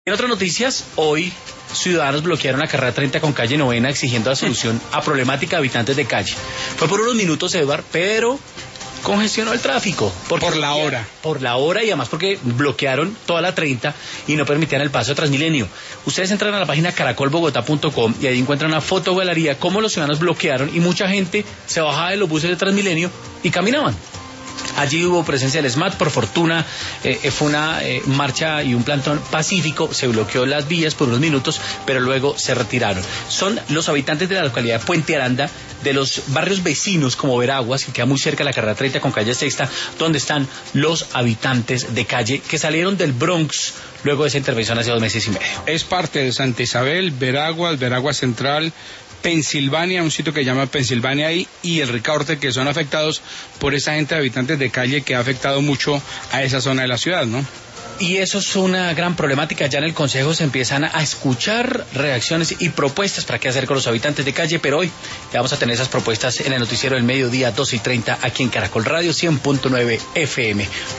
En otras noticias, hoy ciudadanos bloquearon la carrera 30 con calle Novena exigiendo la solución a problemática de habitantes de calle. Fue por unos minutos, Edward, pero congestionó el tráfico. Por la hora. Por la hora y además porque bloquearon toda la 30 y no permitían el paso de Transmilenio. Ustedes entran a la página caracolbogotá.com y ahí encuentran una fotogalería cómo los ciudadanos bloquearon y mucha gente se bajaba de los buses de Transmilenio y caminaban. Allí hubo presencia del SMAT, por fortuna fue una marcha y un plantón pacífico, se bloqueó las vías por unos minutos, pero luego se retiraron. Son los habitantes de la localidad de Puente Aranda, de los barrios vecinos como Veraguas, que queda muy cerca de la carrera 30 con calle Sexta, donde están los habitantes de calle que salieron del Bronx luego de esa intervención hace 2 meses y medio. Es parte de Santa Isabel, Veraguas Central, Pensilvania, un sitio que se llama Pensilvania ahí, y el Ricaurte, que son afectados por esa gente de habitantes de calle que ha afectado mucho a esa zona de la ciudad, ¿no? Y eso es una gran problemática. Ya en el Consejo se empiezan a escuchar reacciones y propuestas para qué hacer con los habitantes de calle, pero hoy ya vamos a tener esas propuestas en el noticiero del mediodía 12:30 aquí en Caracol Radio 100.9 FM.